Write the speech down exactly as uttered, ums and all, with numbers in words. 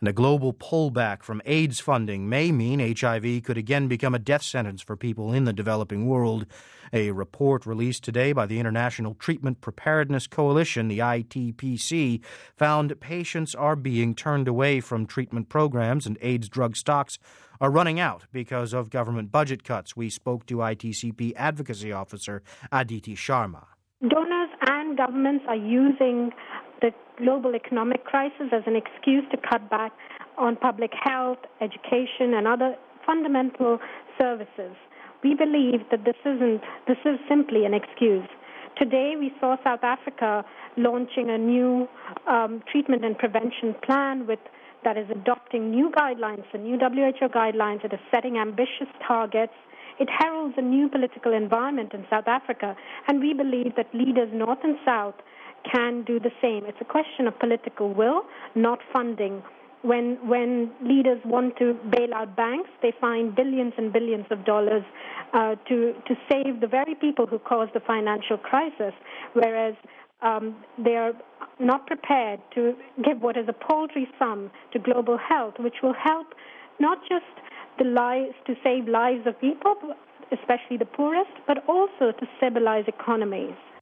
And a global pullback from AIDS funding may mean H I V could again become a death sentence for people in the developing world. A report released today by the International Treatment Preparedness Coalition, the I T P C, found patients are being turned away from treatment programs and AIDS drug stocks are running out because of government budget cuts. We spoke to I T C P Advocacy Officer Aditi Sharma. Donors and governments are using the global economic crisis as an excuse to cut back on public health, education, and other fundamental services. We believe that this isn't, this is simply an excuse. Today, we saw South Africa launching a new um, treatment and prevention plan with that is adopting new guidelines, the new W H O guidelines. It is setting ambitious targets. It heralds a new political environment in South Africa, and we believe that leaders north and south can do the same. It's a question of political will, not funding. When when leaders want to bail out banks, they find billions and billions of dollars uh, to to save the very people who caused the financial crisis, whereas um, they are not prepared to give what is a paltry sum to global health, which will help not just the lives to save lives of people, especially the poorest, but also to stabilize economies.